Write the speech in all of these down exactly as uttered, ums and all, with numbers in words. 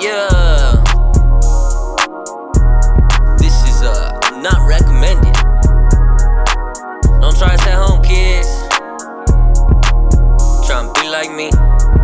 Yeah. This is uh not recommended. Don't try this at home, kids. Tryna be like me.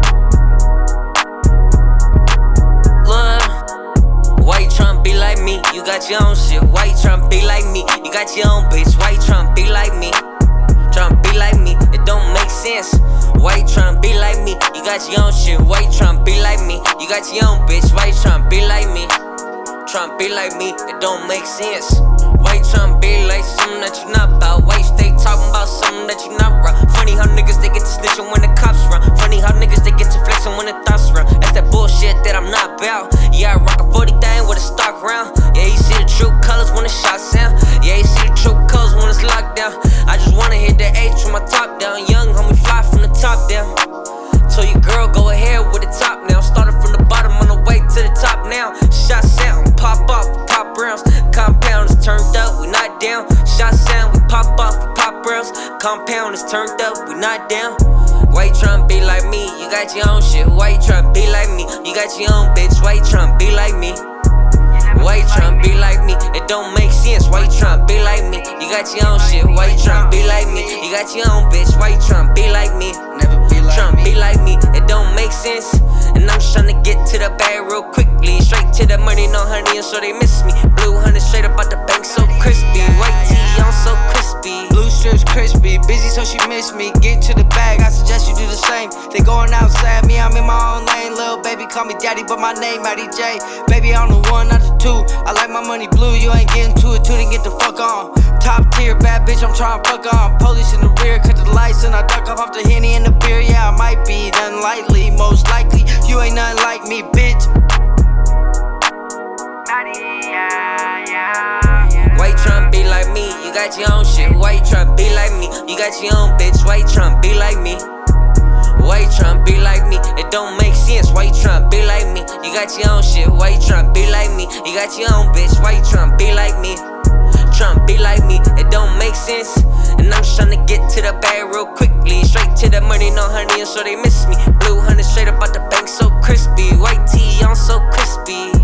Look, why you tryna be like me? You got your own shit. Why you tryna be like me? You got your own bitch. Why you tryna be like me? Tryna be like me, it don't make sense. Why you tryna be like me? You got your own shit. Why you tryna be like me? You got your own bitch. Why you tryna be like me? Tryna be like me, it don't make sense. Why you tryna be like something that you not about? Why you stay talking about something that you not right? Funny how niggas they get to snitching when the cops run. Funny how niggas they get to flexing when the thoughts run. That's that bullshit that I'm not about. Yeah, I rock a forty thing with a stock round. Yeah, you see the true colors when the shots sound. Yeah, you see the true colors when it's locked down. I just wanna hit the H with my top down. Young homie fly from the top down. Told your girl go ahead with the top now. Started from the bottom on the way to the top now. Shot sound, pop off, pop rounds. Compound is turned up, we not down. Shot sound, we pop off, we pop rounds. Compound is turned up, we not down. Why you tryna be like me? You got your own shit. Why you tryna be like me? You got your own bitch. Why you tryna be like me? Why you tryna be like me? It don't make sense. Why you tryna be like me? You got your own shit. Why you tryna be like me? You got your own bitch. Why you tryna be like me? Never be like Tryna me. be like me. It don't make sense. And I'm just tryna get to the bag real quickly. Straight to the money, no honey, and so they miss me. Blue honey straight up out the bank, so crispy. White tee on, so crispy. Blue strips crispy, busy so she miss me. Get to the bag, I suggest you do the same. They going outside, me I'm in my own lane. Lil' baby call me daddy, but my name Matty J. Baby I'm the one, not the two. I like my money blue, you ain't getting to it, two then get the fuck on. Top tier bad bitch, I'm tryna fuck on. Police in the rear, cut the lights and I duck off off the Henny and the beer. Yeah, I might be unlikely, most likely you ain't nothing like me, bitch. Why you tryna be like me? You got your own shit. Why you tryna be like me? You got your own bitch. Why you tryna be like me? Why you tryna be like me? It don't make sense. Why you tryna be like me? You got your own shit. Why you tryna be like me? You got your own bitch. Why you tryna be like me? Tryna be like me, it don't make sense. And I'm just tryna get to the bag real quickly. Straight to the money, no honey, and so they miss me. Blue honey straight up out the bank, so crispy. White tee on, so crispy.